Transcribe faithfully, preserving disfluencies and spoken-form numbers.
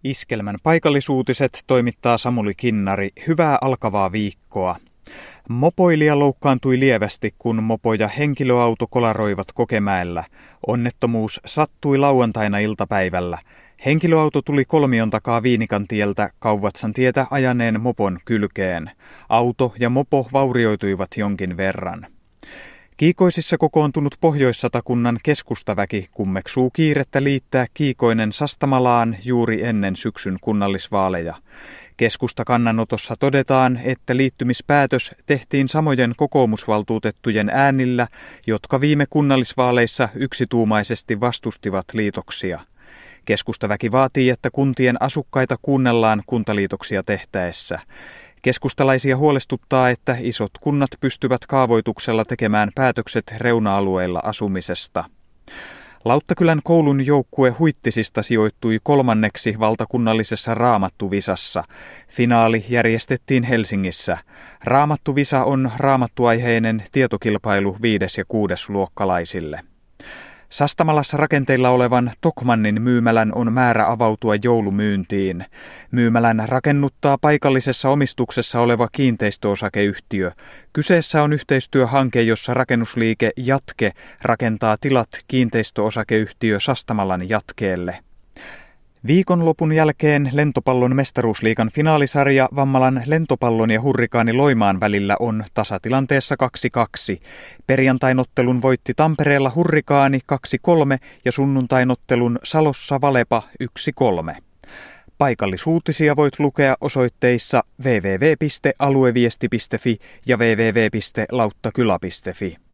Iskelmän paikallisuutiset toimittaa Samuli Kinnari. Hyvää alkavaa viikkoa. Mopoilija loukkaantui lievästi, kun mopo ja henkilöauto kolaroivat Kokemäellä. Onnettomuus sattui lauantaina iltapäivällä. Henkilöauto tuli kolmion takaa Viinikantieltä Kauvatsan tietä ajaneen mopon kylkeen. Auto ja mopo vaurioituivat jonkin verran. Kiikoisissa kokoontunut Pohjois-Satakunnan keskustaväki kummeksuu kiirettä liittää Kiikoinen Sastamalaan juuri ennen syksyn kunnallisvaaleja. Keskustakannanotossa todetaan, että liittymispäätös tehtiin samojen kokoomusvaltuutettujen äänillä, jotka viime kunnallisvaaleissa yksituumaisesti vastustivat liitoksia. Keskustaväki vaatii, että kuntien asukkaita kuunnellaan kuntaliitoksia tehtäessä. Keskustalaisia huolestuttaa, että isot kunnat pystyvät kaavoituksella tekemään päätökset reuna-alueilla asumisesta. Lauttakylän koulun joukkue Huittisista sijoittui kolmanneksi valtakunnallisessa Raamattuvisassa. Finaali järjestettiin Helsingissä. Raamattuvisa on raamattuaiheinen tietokilpailu viides- ja kuudesluokkalaisille. Sastamalassa rakenteilla olevan Tokmannin myymälän on määrä avautua joulumyyntiin. Myymälän rakennuttaa paikallisessa omistuksessa oleva kiinteistöosakeyhtiö. Kyseessä on yhteistyöhanke, jossa rakennusliike Jatke rakentaa tilat kiinteistöosakeyhtiö Sastamalan Jatkeelle. Viikonlopun jälkeen lentopallon mestaruusliigan finaalisarja Vammalan lentopallon ja Hurrikaani Loimaan välillä on tasatilanteessa kaksi kaksi. Perjantainottelun voitti Tampereella Hurrikaani kaksi kolme ja sunnuntainottelun Salossa Valepa yksi kolme. Paikallisuutisia voit lukea osoitteissa double-u double-u double-u piste alueviesti piste fi ja double-u double-u double-u piste lauttakyla piste fi.